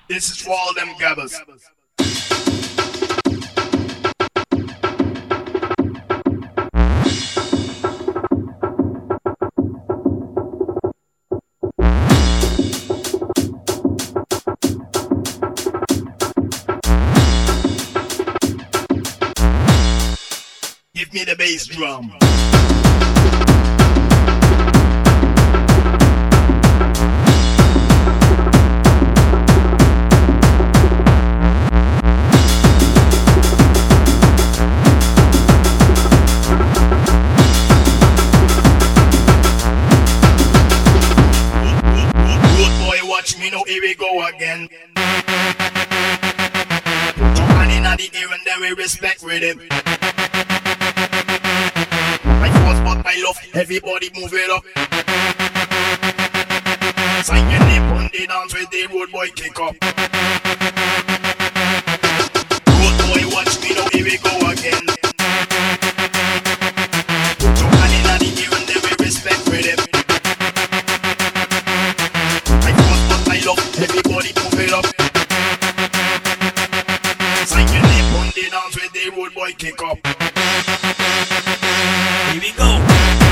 This is for all them gabbers. Give me the bass drum. Watch me now, here we go again. Put your hand in the air and then we respect rhythm. My force but my love, everybody move it up. Sign your name on the dance with the road boy kick up. Road boy watch me now, here we go again. Put your hand in the air and then we respect rhythm. Everybody move it up. Sign your name on the dance with the road boy kick up. Here we go.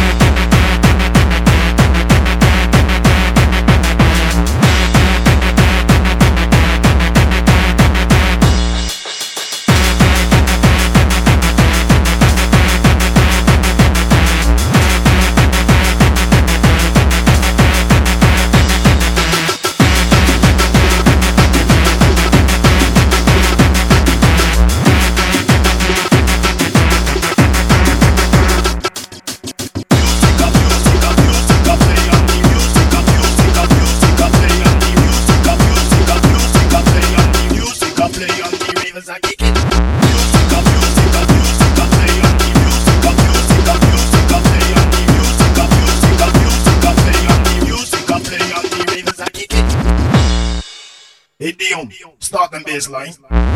Hey Dion, start the bass line.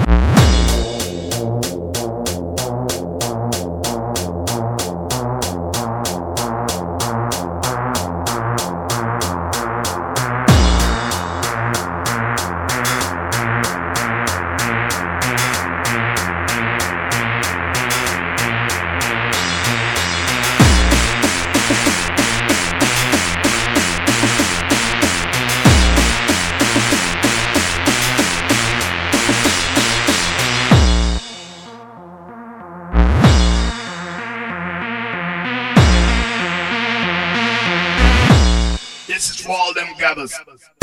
This is for all them gabbers.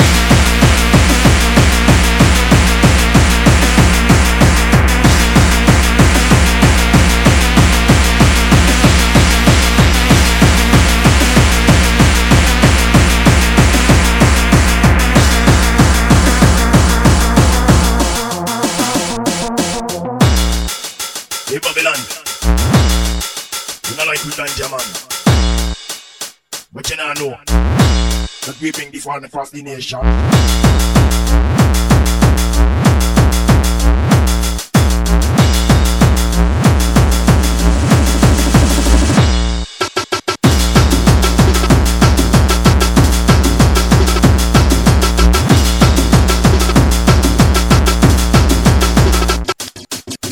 Hey Babylon, you not like we ganja man, but you not know that we bring the foreign across the nation.